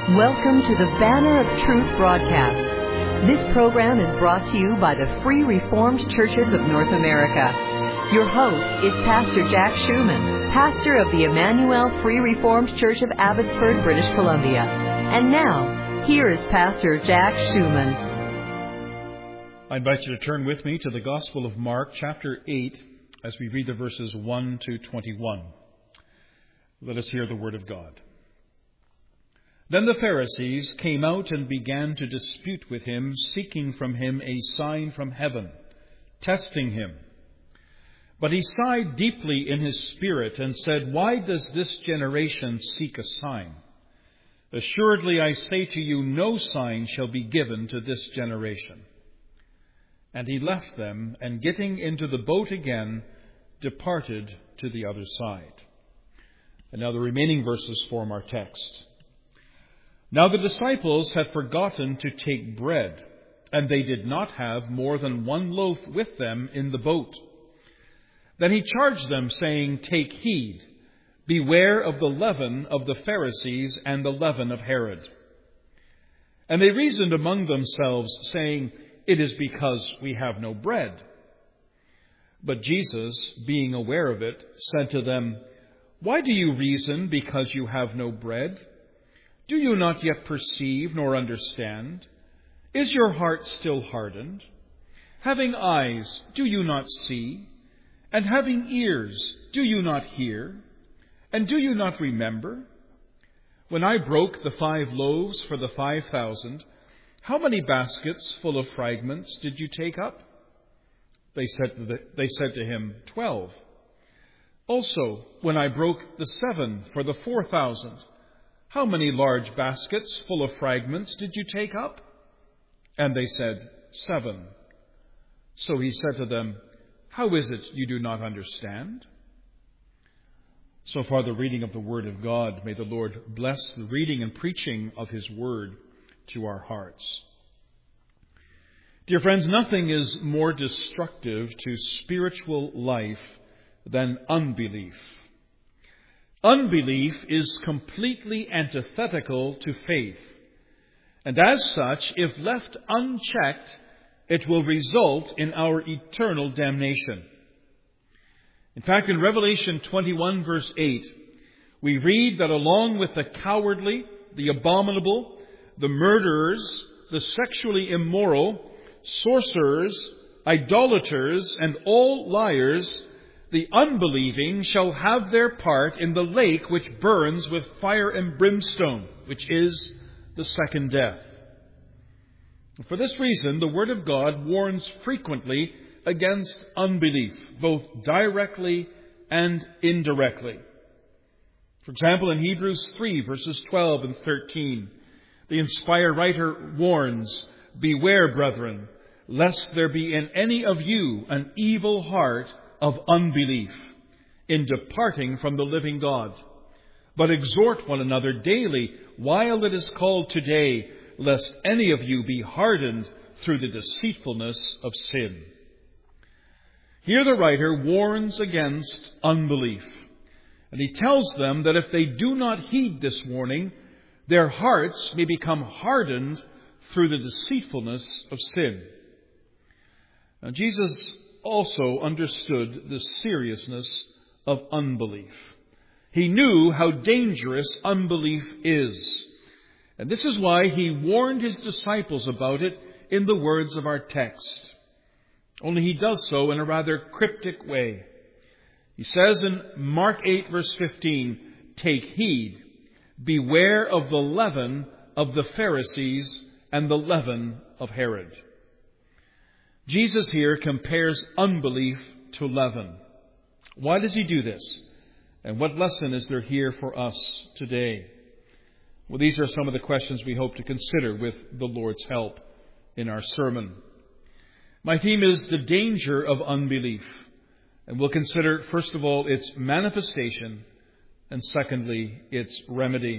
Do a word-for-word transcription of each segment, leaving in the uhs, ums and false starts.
Welcome to the Banner of Truth broadcast. This program is brought to you by the Free Reformed Churches of North America. Your host is Pastor Jack Schumann, pastor of the Emmanuel Free Reformed Church of Abbotsford, British Columbia. And now, here is Pastor Jack Schumann. I invite you to turn with me to the Gospel of Mark, chapter eight, as we read the verses one to twenty-one. Let us hear the word of God. Then the Pharisees came out and began to dispute with him, seeking from him a sign from heaven, testing him. But he sighed deeply in his spirit and said, "Why does this generation seek a sign? Assuredly, I say to you, no sign shall be given to this generation." And he left them, and getting into the boat again, departed to the other side. And now the remaining verses form our text. Now the disciples had forgotten to take bread, and they did not have more than one loaf with them in the boat. Then he charged them, saying, "Take heed, beware of the leaven of the Pharisees and the leaven of Herod." And they reasoned among themselves, saying, "It is because we have no bread." But Jesus, being aware of it, said to them, "Why do you reason because you have no bread? Do you not yet perceive nor understand? Is your heart still hardened? Having eyes, do you not see? And having ears, do you not hear? And do you not remember? When I broke the five loaves for the five thousand, how many baskets full of fragments did you take up?" They said to, the, they said to him, "Twelve." "Also, when I broke the seven for the four thousand, how many large baskets full of fragments did you take up?" And they said, "Seven." So he said to them, "How is it you do not understand?" So far the reading of the Word of God. May the Lord bless the reading and preaching of His Word to our hearts. Dear friends, nothing is more destructive to spiritual life than unbelief. Unbelief is completely antithetical to faith. And as such, if left unchecked, it will result in our eternal damnation. In fact, in Revelation twenty-one, verse eight, we read that along with the cowardly, the abominable, the murderers, the sexually immoral, sorcerers, idolaters, and all liars, the unbelieving shall have their part in the lake which burns with fire and brimstone, which is the second death. For this reason, the Word of God warns frequently against unbelief, both directly and indirectly. For example, in Hebrews three, verses twelve and thirteen, the inspired writer warns, "Beware, brethren, lest there be in any of you an evil heart of unbelief in departing from the living God. But exhort one another daily while it is called today, lest any of you be hardened through the deceitfulness of sin." Here the writer warns against unbelief. And he tells them that if they do not heed this warning, their hearts may become hardened through the deceitfulness of sin. Now, Jesus also understood the seriousness of unbelief. He knew how dangerous unbelief is. And this is why he warned his disciples about it in the words of our text. Only he does so in a rather cryptic way. He says in Mark eight, verse fifteen, "Take heed, beware of the leaven of the Pharisees and the leaven of Herod." Jesus here compares unbelief to leaven. Why does he do this? And what lesson is there here for us today? Well, these are some of the questions we hope to consider with the Lord's help in our sermon. My theme is the danger of unbelief. And we'll consider, first of all, its manifestation, and secondly, its remedy.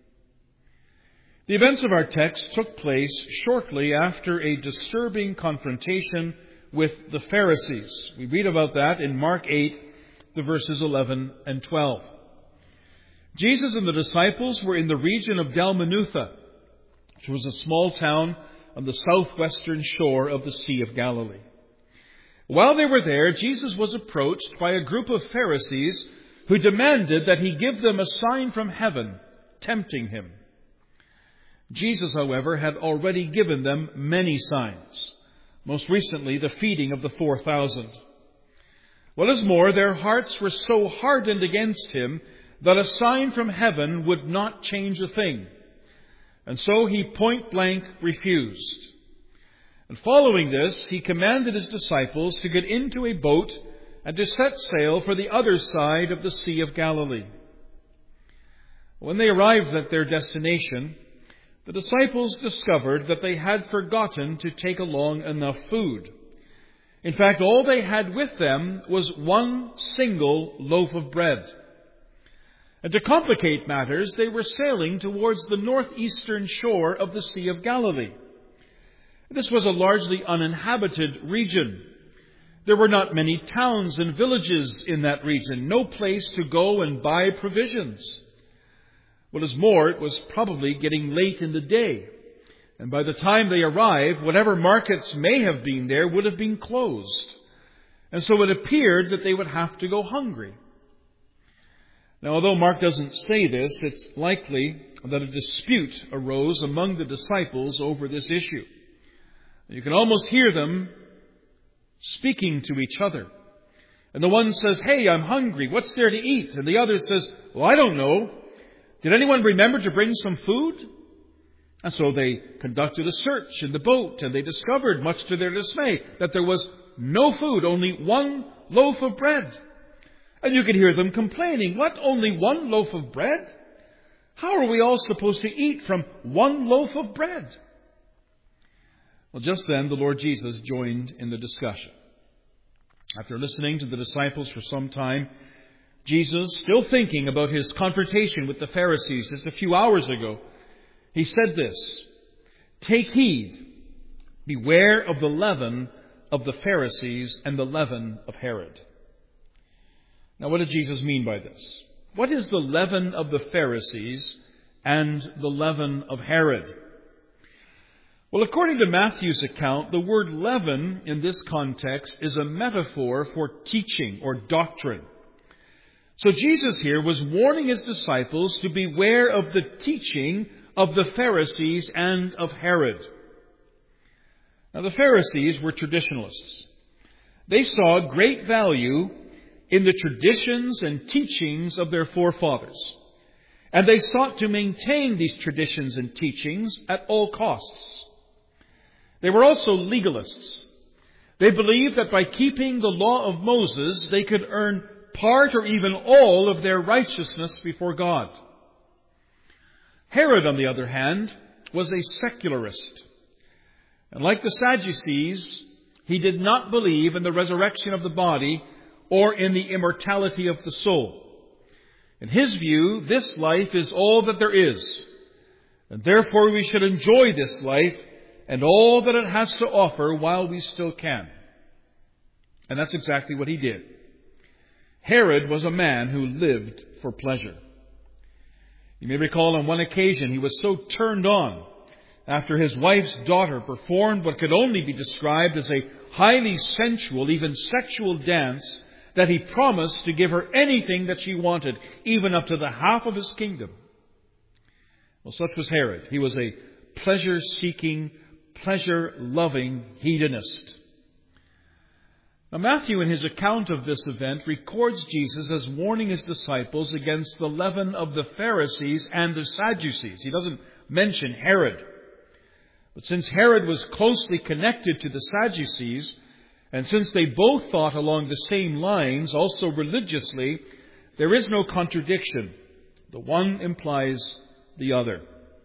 The events of our text took place shortly after a disturbing confrontation with the Pharisees. We read about that in Mark eight, the verses eleven and twelve. Jesus and the disciples were in the region of Dalmanutha, which was a small town on the southwestern shore of the Sea of Galilee. While they were there, Jesus was approached by a group of Pharisees who demanded that he give them a sign from heaven, tempting him. Jesus, however, had already given them many signs, most recently the feeding of the four thousand. What is more, their hearts were so hardened against him that a sign from heaven would not change a thing. And so he point-blank refused. And following this, he commanded his disciples to get into a boat and to set sail for the other side of the Sea of Galilee. When they arrived at their destination, the disciples discovered that they had forgotten to take along enough food. In fact, all they had with them was one single loaf of bread. And to complicate matters, they were sailing towards the northeastern shore of the Sea of Galilee. This was a largely uninhabited region. There were not many towns and villages in that region, no place to go and buy provisions. What is more, it was probably getting late in the day. And by the time they arrived, whatever markets may have been there would have been closed. And so it appeared that they would have to go hungry. Now, although Mark doesn't say this, it's likely that a dispute arose among the disciples over this issue. You can almost hear them speaking to each other. And the one says, "Hey, I'm hungry. What's there to eat?" And the other says, "Well, I don't know. Did anyone remember to bring some food?" And so they conducted a search in the boat, and they discovered, much to their dismay, that there was no food, only one loaf of bread. And you could hear them complaining, "What, only one loaf of bread? How are we all supposed to eat from one loaf of bread?" Well, just then the Lord Jesus joined in the discussion. After listening to the disciples for some time, Jesus, still thinking about his confrontation with the Pharisees just a few hours ago, he said this, "Take heed, beware of the leaven of the Pharisees and the leaven of Herod." Now, what did Jesus mean by this? What is the leaven of the Pharisees and the leaven of Herod? Well, according to Matthew's account, the word leaven in this context is a metaphor for teaching or doctrine. So Jesus here was warning his disciples to beware of the teaching of the Pharisees and of Herod. Now, the Pharisees were traditionalists. They saw great value in the traditions and teachings of their forefathers. And they sought to maintain these traditions and teachings at all costs. They were also legalists. They believed that by keeping the law of Moses, they could earn part or even all of their righteousness before God. Herod, on the other hand, was a secularist. And like the Sadducees, he did not believe in the resurrection of the body or in the immortality of the soul. In his view, this life is all that there is. And therefore we should enjoy this life and all that it has to offer while we still can. And that's exactly what he did. Herod was a man who lived for pleasure. You may recall on one occasion he was so turned on after his wife's daughter performed what could only be described as a highly sensual, even sexual dance, that he promised to give her anything that she wanted, even up to the half of his kingdom. Well, such was Herod. He was a pleasure-seeking, pleasure-loving hedonist. Now, Matthew, in his account of this event, records Jesus as warning his disciples against the leaven of the Pharisees and the Sadducees. He doesn't mention Herod. But since Herod was closely connected to the Sadducees, and since they both thought along the same lines, also religiously, there is no contradiction. The one implies the other.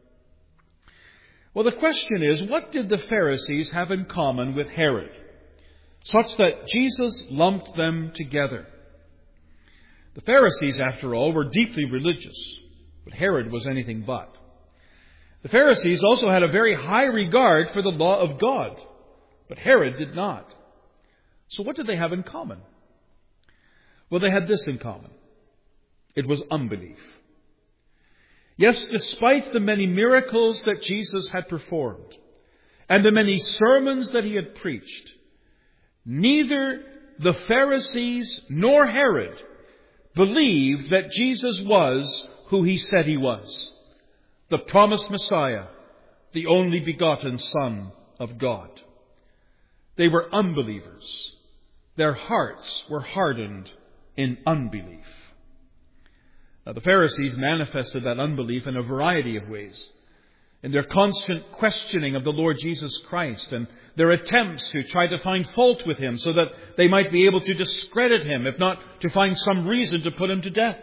Well, the question is, what did the Pharisees have in common with Herod, such that Jesus lumped them together? The Pharisees, after all, were deeply religious, but Herod was anything but. The Pharisees also had a very high regard for the law of God, but Herod did not. So what did they have in common? Well, they had this in common. It was unbelief. Yes, despite the many miracles that Jesus had performed and the many sermons that he had preached, neither the Pharisees nor Herod believed that Jesus was who he said he was, the promised Messiah, the only begotten Son of God. They were unbelievers. Their hearts were hardened in unbelief. Now, the Pharisees manifested that unbelief in a variety of ways. In their constant questioning of the Lord Jesus Christ and their attempts to try to find fault with him so that they might be able to discredit him, if not to find some reason to put him to death.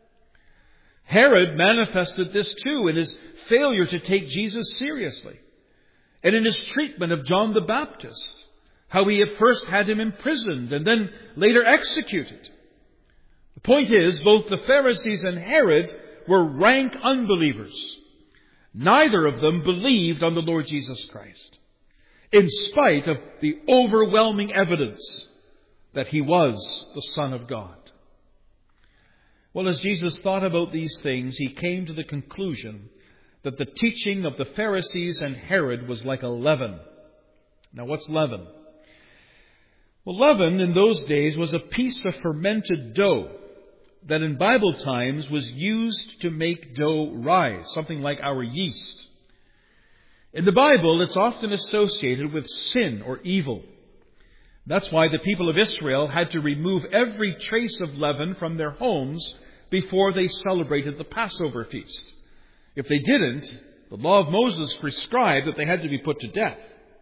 Herod manifested this too in his failure to take Jesus seriously and in his treatment of John the Baptist, how he at first had him imprisoned and then later executed. The point is, both the Pharisees and Herod were rank unbelievers. Neither of them believed on the Lord Jesus Christ, in spite of the overwhelming evidence that he was the Son of God. Well, as Jesus thought about these things, he came to the conclusion that the teaching of the Pharisees and Herod was like a leaven. Now, what's leaven? Well, leaven in those days was a piece of fermented dough that in Bible times was used to make dough rise, something like our yeast. In the Bible, it's often associated with sin or evil. That's why the people of Israel had to remove every trace of leaven from their homes before they celebrated the Passover feast. If they didn't, the law of Moses prescribed that they had to be put to death.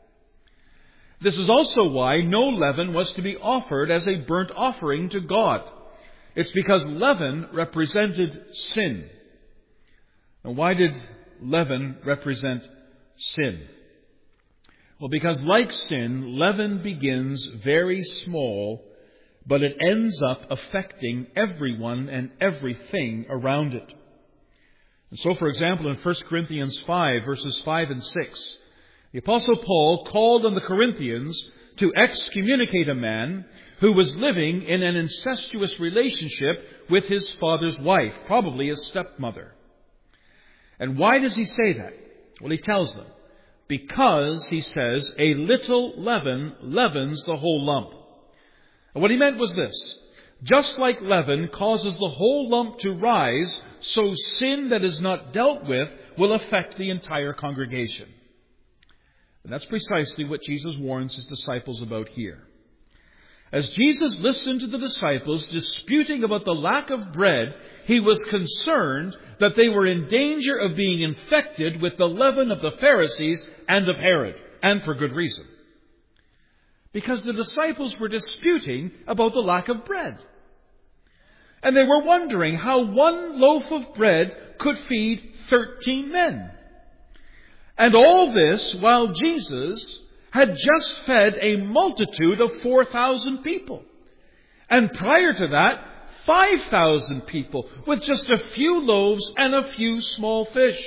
This is also why no leaven was to be offered as a burnt offering to God. It's because leaven represented sin. And why did leaven represent sin? Well, because like sin, leaven begins very small, but it ends up affecting everyone and everything around it. And so, for example, in First Corinthians five, verses five and six, the Apostle Paul called on the Corinthians to excommunicate a man who was living in an incestuous relationship with his father's wife, probably his stepmother. And why does he say that? Well, he tells them, because, he says, a little leaven leavens the whole lump. And what he meant was this: just like leaven causes the whole lump to rise, so sin that is not dealt with will affect the entire congregation. And that's precisely what Jesus warns his disciples about here. As Jesus listened to the disciples disputing about the lack of bread, he was concerned that they were in danger of being infected with the leaven of the Pharisees and of Herod, and for good reason. Because the disciples were disputing about the lack of bread. And they were wondering how one loaf of bread could feed thirteen men. And all this while Jesus had just fed a multitude of four thousand people. And prior to that, five thousand people with just a few loaves and a few small fish.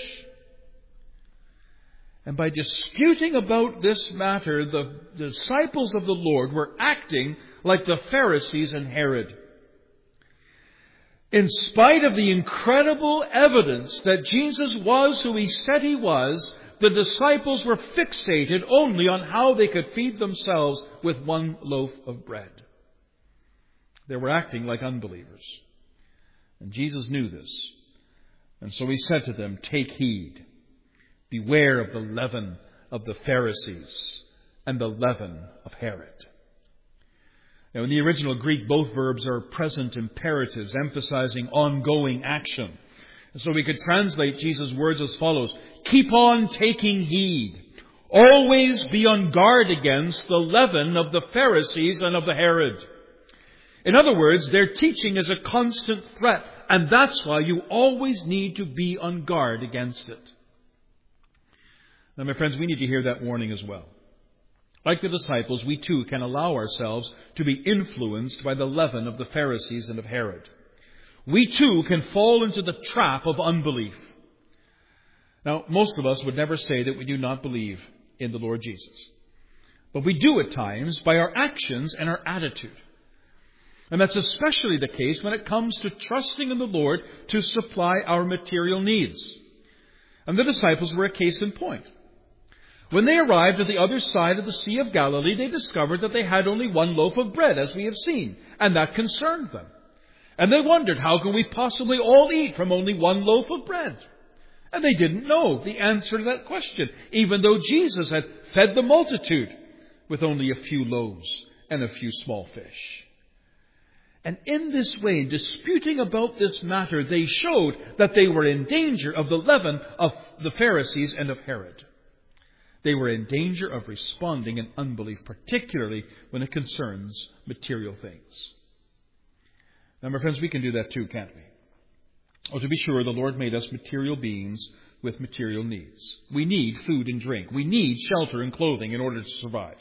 And by disputing about this matter, the disciples of the Lord were acting like the Pharisees and Herod. In spite of the incredible evidence that Jesus was who he said he was, the disciples were fixated only on how they could feed themselves with one loaf of bread. They were acting like unbelievers. And Jesus knew this. And so he said to them, "Take heed. Beware of the leaven of the Pharisees and the leaven of Herod." Now, in the original Greek, both verbs are present imperatives, emphasizing ongoing action. And so we could translate Jesus' words as follows: keep on taking heed. Always be on guard against the leaven of the Pharisees and of the Herod. In other words, their teaching is a constant threat, and that's why you always need to be on guard against it. Now, my friends, we need to hear that warning as well. Like the disciples, we too can allow ourselves to be influenced by the leaven of the Pharisees and of Herod. We too can fall into the trap of unbelief. Now, most of us would never say that we do not believe in the Lord Jesus. But we do at times by our actions and our attitude. And that's especially the case when it comes to trusting in the Lord to supply our material needs. And the disciples were a case in point. When they arrived at the other side of the Sea of Galilee, they discovered that they had only one loaf of bread, as we have seen, and that concerned them. And they wondered, how can we possibly all eat from only one loaf of bread? And they didn't know the answer to that question, even though Jesus had fed the multitude with only a few loaves and a few small fish. And in this way, disputing about this matter, they showed that they were in danger of the leaven of the Pharisees and of Herod. They were in danger of responding in unbelief, particularly when it concerns material things. Now, my friends, we can do that too, can't we? Oh, to be sure, the Lord made us material beings with material needs. We need food and drink. We need shelter and clothing in order to survive.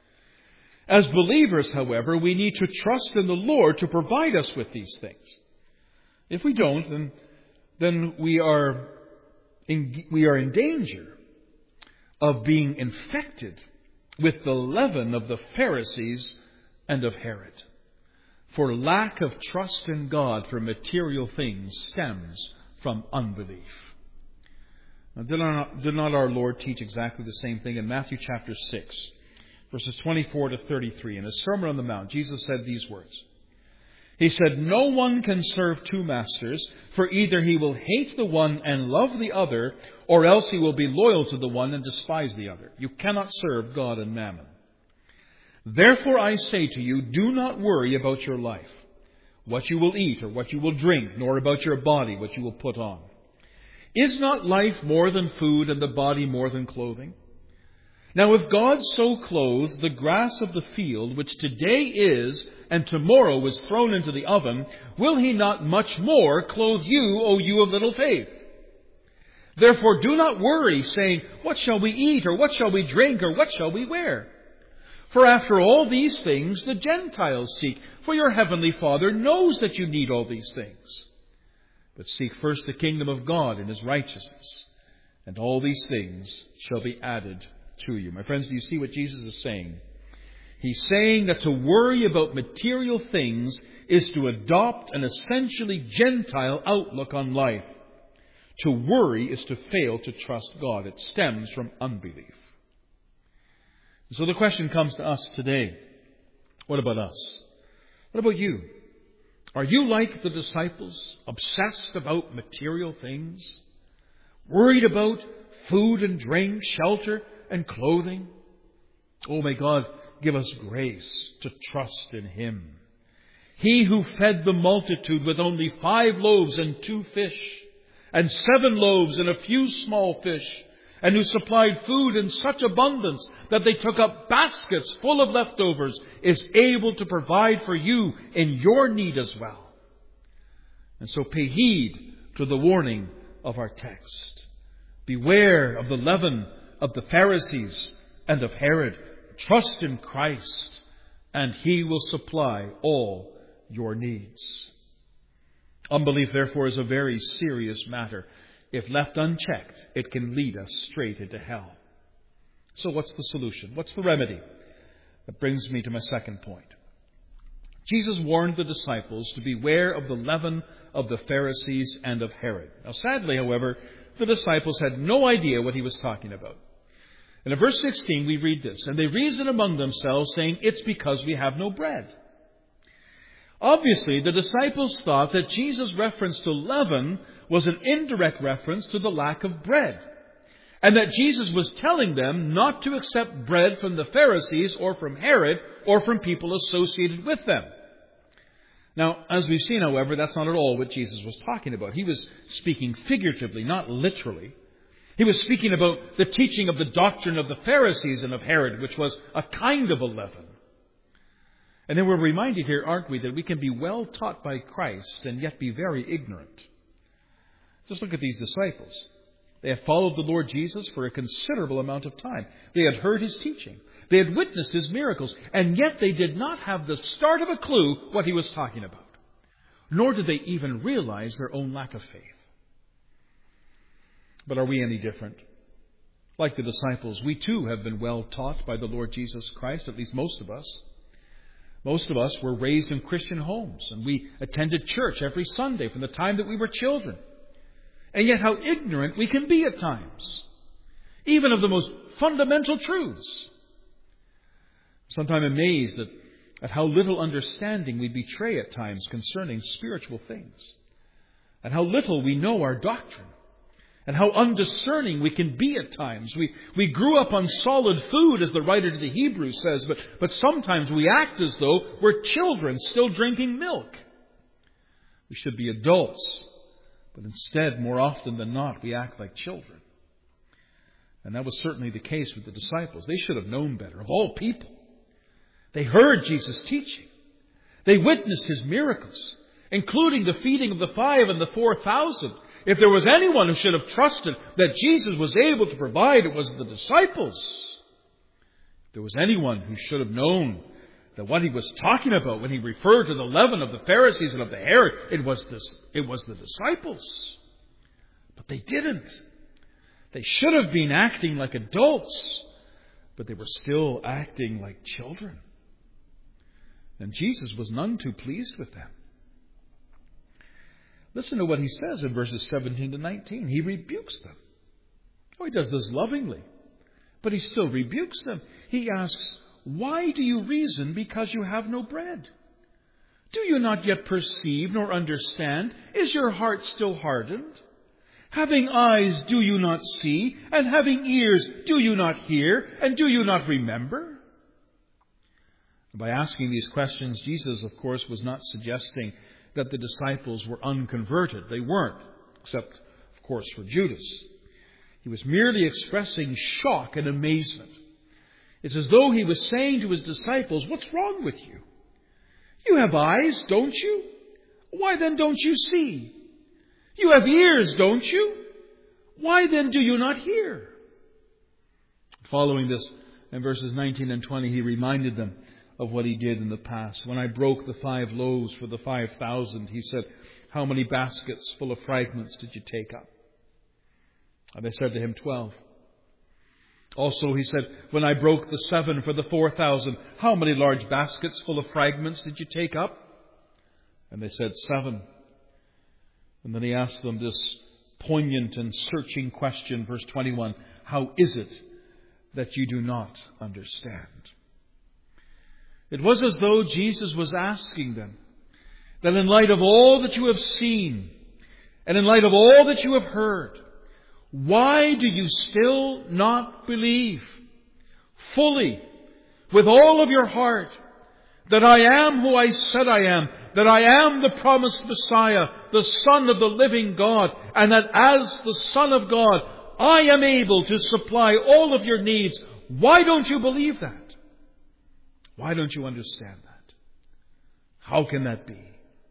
As believers, however, we need to trust in the Lord to provide us with these things. If we don't, then, then we are in, we are in danger of being infected with the leaven of the Pharisees and of Herod. For lack of trust in God for material things stems from unbelief. Now, did not, did not our Lord teach exactly the same thing in Matthew chapter six? Verses twenty-four to thirty-three. In His Sermon on the Mount, Jesus said these words. He said, "No one can serve two masters, for either he will hate the one and love the other, or else he will be loyal to the one and despise the other. You cannot serve God and mammon. Therefore I say to you, do not worry about your life, what you will eat or what you will drink, nor about your body, what you will put on. Is not life more than food and the body more than clothing? Now if God so clothes the grass of the field, which today is and tomorrow is thrown into the oven, will He not much more clothe you, O you of little faith? Therefore do not worry, saying, what shall we eat, or what shall we drink, or what shall we wear? For after all these things the Gentiles seek, for your heavenly Father knows that you need all these things. But seek first the kingdom of God and His righteousness, and all these things shall be added to you." My friends, do you see what Jesus is saying? He's saying that to worry about material things is to adopt an essentially Gentile outlook on life. To worry is to fail to trust God. It stems from unbelief. So the question comes to us today. What about us? What about you? Are you like the disciples, obsessed about material things? Worried about food and drink, shelter and clothing? Oh, may God give us grace to trust in Him. He who fed the multitude with only five loaves and two fish, and seven loaves and a few small fish, and who supplied food in such abundance that they took up baskets full of leftovers, is able to provide for you in your need as well. And so pay heed to the warning of our text. Beware of the leaven of the Pharisees and of Herod. Trust in Christ, and He will supply all your needs. Unbelief, therefore, is a very serious matter. If left unchecked, it can lead us straight into hell. So what's the solution? What's the remedy? That brings me to my second point. Jesus warned the disciples to beware of the leaven of the Pharisees and of Herod. Now, sadly, however, the disciples had no idea what He was talking about. And in verse sixteen, we read this, "And they reasoned among themselves, saying, it's because we have no bread." Obviously, the disciples thought that Jesus' reference to leaven was an indirect reference to the lack of bread, and that Jesus was telling them not to accept bread from the Pharisees or from Herod or from people associated with them. Now, as we've seen, however, that's not at all what Jesus was talking about. He was speaking figuratively, not literally. He was speaking about the teaching of the doctrine of the Pharisees and of Herod, which was a kind of a leaven. And then we're reminded here, aren't we, that we can be well taught by Christ and yet be very ignorant. Just look at these disciples. They had followed the Lord Jesus for a considerable amount of time. They had heard His teaching. They had witnessed His miracles. And yet they did not have the start of a clue what He was talking about. Nor did they even realize their own lack of faith. But are we any different? Like the disciples, we too have been well taught by the Lord Jesus Christ, at least most of us. Most of us were raised in Christian homes, and we attended church every Sunday from the time that we were children. And yet how ignorant we can be at times, even of the most fundamental truths. Sometimes amazed at, at how little understanding we betray at times concerning spiritual things, and how little we know our doctrine, and how undiscerning we can be at times. We, we grew up on solid food, as the writer to the Hebrews says, but, but sometimes we act as though we're children still drinking milk. We should be adults, but instead, more often than not, we act like children. And that was certainly the case with the disciples. They should have known better, of all people. They heard Jesus' teaching. They witnessed His miracles, including the feeding of the five and the four thousand. If there was anyone who should have trusted that Jesus was able to provide, it was the disciples. If there was anyone who should have known that what He was talking about when He referred to the leaven of the Pharisees and of the Herod, it was this, it was the disciples. But they didn't. They should have been acting like adults, but they were still acting like children. And Jesus was none too pleased with them. Listen to what He says in verses seventeen to nineteen. He rebukes them. Oh, He does this lovingly, but He still rebukes them. He asks, "Why do you reason because you have no bread? Do you not yet perceive nor understand? Is your heart still hardened? Having eyes, do you not see? And having ears, do you not hear? And do you not remember?" By asking these questions, Jesus, of course, was not suggesting that the disciples were unconverted. They weren't, except, of course, for Judas. He was merely expressing shock and amazement. It's as though He was saying to His disciples, "What's wrong with you? You have eyes, don't you? Why then don't you see? You have ears, don't you? Why then do you not hear?" Following this, in verses nineteen and twenty, He reminded them of what He did in the past. When I broke the five loaves for the five thousand, He said, "How many baskets full of fragments did you take up?" And they said to Him, twelve. Also, He said, "When I broke the seven for the four thousand, how many large baskets full of fragments did you take up?" And they said, seven. And then He asked them this poignant and searching question, verse twenty-one, "How is it that you do not understand?" It was as though Jesus was asking them that in light of all that you have seen and in light of all that you have heard, why do you still not believe fully, with all of your heart, that I am who I said I am, that I am the promised Messiah, the Son of the living God, and that as the Son of God, I am able to supply all of your needs? Why don't you believe that? Why don't you understand that? How can that be?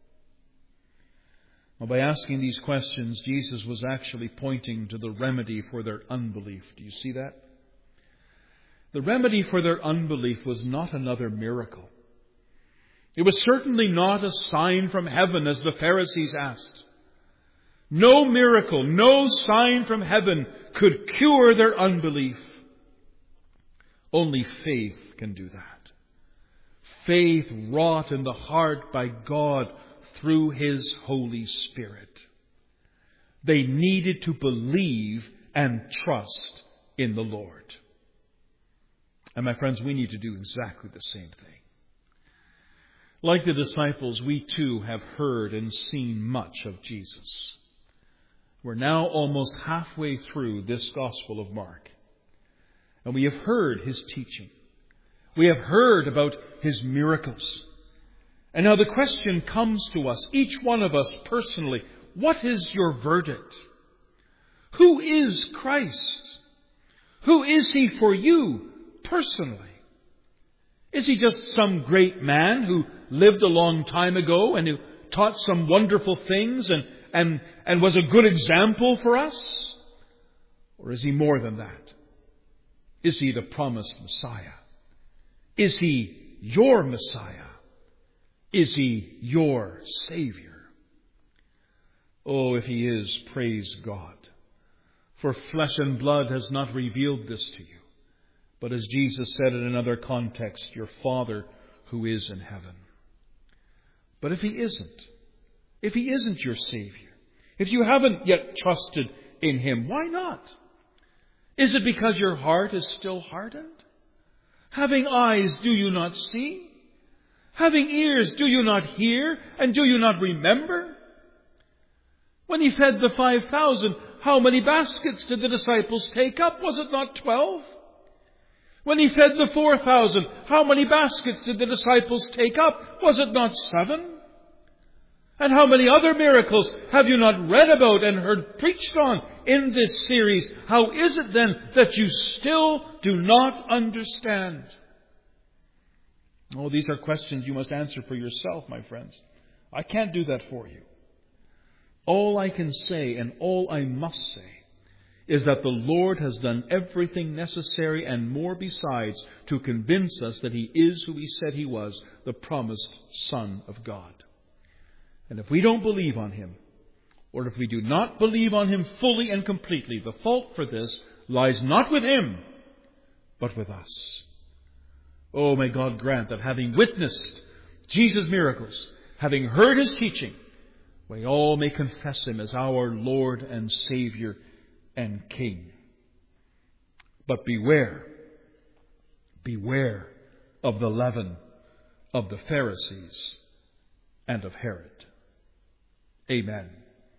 Well, by asking these questions, Jesus was actually pointing to the remedy for their unbelief. Do you see that? The remedy for their unbelief was not another miracle. It was certainly not a sign from heaven, as the Pharisees asked. No miracle, no sign from heaven could cure their unbelief. Only faith can do that. Faith wrought in the heart by God through His Holy Spirit. They needed to believe and trust in the Lord. And my friends, we need to do exactly the same thing. Like the disciples, we too have heard and seen much of Jesus. We're now almost halfway through this Gospel of Mark, and we have heard His teaching. We have heard about His miracles. And now the question comes to us, each one of us personally, what is your verdict? Who is Christ? Who is He for you personally? Is He just some great man who lived a long time ago and who taught some wonderful things and, and, and was a good example for us? Or is He more than that? Is He the promised Messiah? Is He your Messiah? Is He your Savior? Oh, if He is, praise God. For flesh and blood has not revealed this to you, but as Jesus said in another context, your Father who is in heaven. But if He isn't, if He isn't your Savior, if you haven't yet trusted in Him, why not? Is it because your heart is still hardened? Having eyes, do you not see? Having ears, do you not hear? And do you not remember? When He fed the five thousand, how many baskets did the disciples take up? Was it not twelve? When He fed the four thousand, how many baskets did the disciples take up? Was it not seven? And how many other miracles have you not read about and heard preached on in this series? How is it then that you still do not understand? Oh, these are questions you must answer for yourself, my friends. I can't do that for you. All I can say and all I must say is that the Lord has done everything necessary and more besides to convince us that He is who He said He was, the promised Son of God. And if we don't believe on Him, or if we do not believe on Him fully and completely, the fault for this lies not with Him, but with us. Oh, may God grant that having witnessed Jesus' miracles, having heard His teaching, we all may confess Him as our Lord and Savior and King. But beware, beware of the leaven of the Pharisees and of Herod. Amen.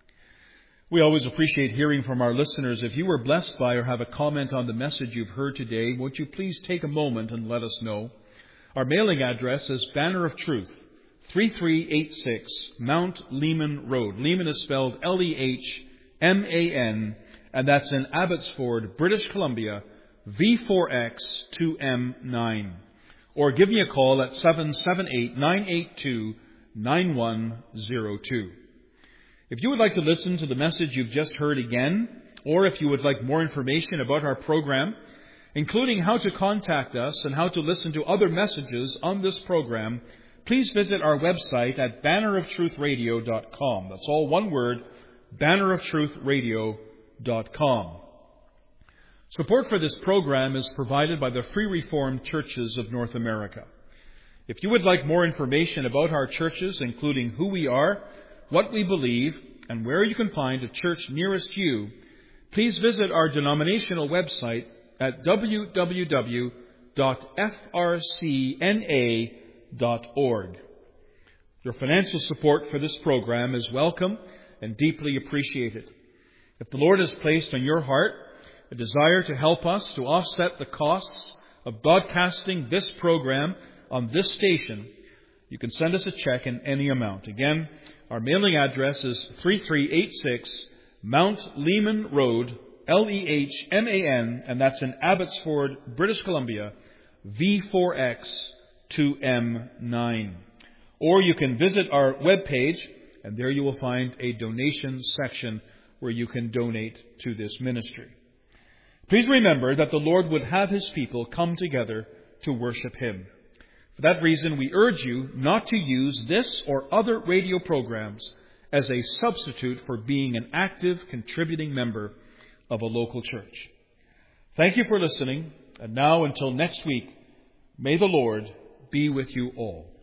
We always appreciate hearing from our listeners. If you were blessed by or have a comment on the message you've heard today, won't you please take a moment and let us know? Our mailing address is Banner of Truth, three three eight six Mount Lehman Road. Lehman is spelled L E H M A N, and that's in Abbotsford, British Columbia, V four X two M nine. Or give me a call at seven seven eight, nine eight two, nine one zero two. If you would like to listen to the message you've just heard again, or if you would like more information about our program, including how to contact us and how to listen to other messages on this program, please visit our website at banner of truth radio dot com. That's all one word, banner of truth radio dot com. Support for this program is provided by the Free Reformed Churches of North America. If you would like more information about our churches, including who we are, what we believe, and where you can find a church nearest you, please visit our denominational website at w w w dot f r c n a dot org. Your financial support for this program is welcome and deeply appreciated. If the Lord has placed on your heart a desire to help us to offset the costs of broadcasting this program on this station, you can send us a check in any amount. Again, our mailing address is three three eight six Mount Lehman Road, L E H M A N, and that's in Abbotsford, British Columbia, V four X two M nine. Or you can visit our webpage, and there you will find a donation section where you can donate to this ministry. Please remember that the Lord would have His people come together to worship Him. For that reason, we urge you not to use this or other radio programs as a substitute for being an active, contributing member of a local church. Thank you for listening, and now until next week, may the Lord be with you all.